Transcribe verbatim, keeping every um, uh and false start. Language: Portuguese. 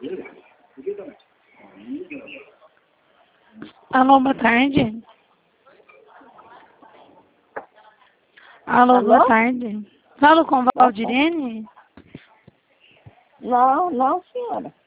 Alô, boa tarde. Alô, Alô? boa tarde. Falo com Valdirene? Não, não, senhora.